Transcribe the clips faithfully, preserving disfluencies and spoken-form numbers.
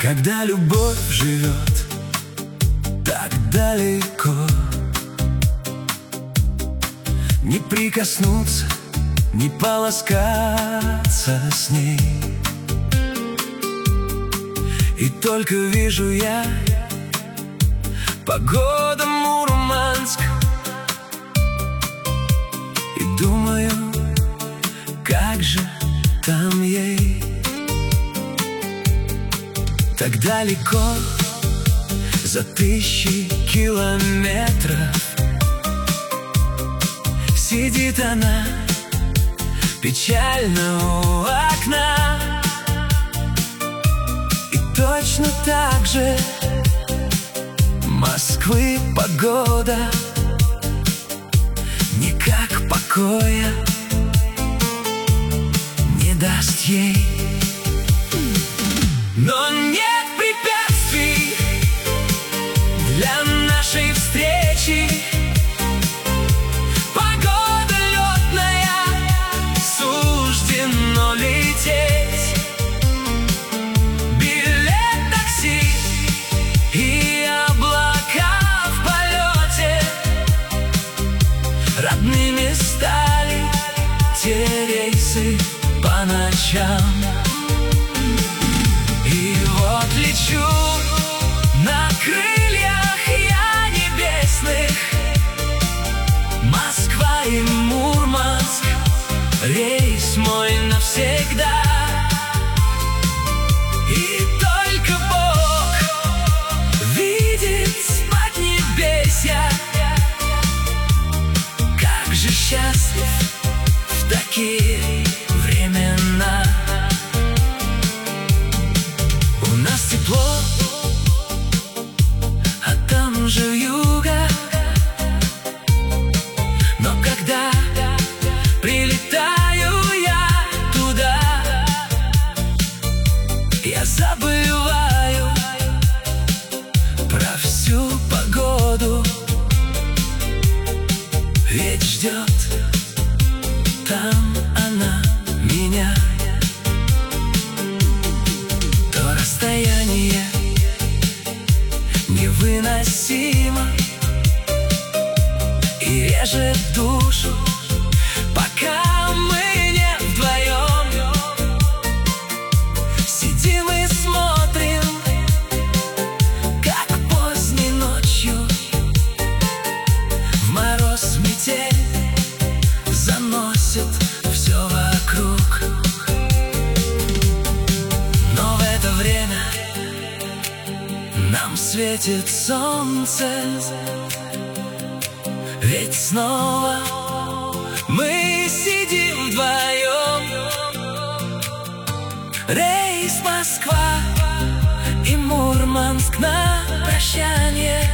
Когда любовь живет так далеко, не прикоснуться, не поласкаться с ней. И только вижу я погода Мурманск и думаю, как же там ей. Так далеко, за тысячи километров, сидит она печально у окна. И точно так же Москвы погода никак покоя не даст ей. Но нет препятствий для нашей встречи. Погода летная, суждено лететь. Билет такси и облака в полете. Родными стали те рейсы по ночам. И вот лечу на крыльях я небесных. Москва и Мурманск, рейс мой навсегда. И только Бог видит с поднебесья, как же счастлив в такие времена. У нас тепло, а там же юга. Но когда прилетаю я туда, я забываю про всю погоду. Ведь ждет там она меня. То расстояние невыносимо и режет душу, пока мы не вдвоем сидим и смотрим, как поздней ночью в мороз метель заносит все вокруг. Но в это время нам светит солнце, ведь снова мы сидим вдвоем. Рейс Москва и Мурманск на прощание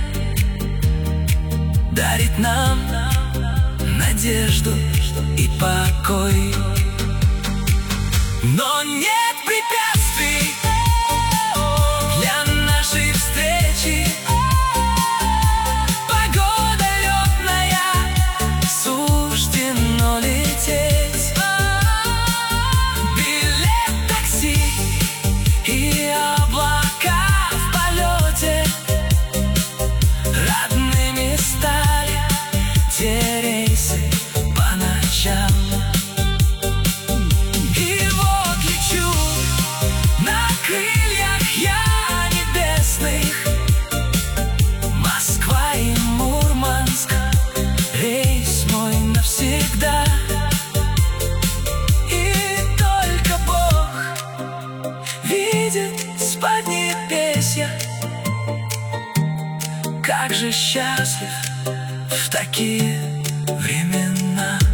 дарит нам надежду и покой. Но нет препятствий для нашей встречи. Погода летная, суждено лететь. Билет такси и облака в полете. Родными стали те рейсы по ночам. И вот лечу на крыльях я небесных. Москва и Мурманск, рейс мой навсегда. И только Бог видит с поднебесья, как же счастлив в такие времена.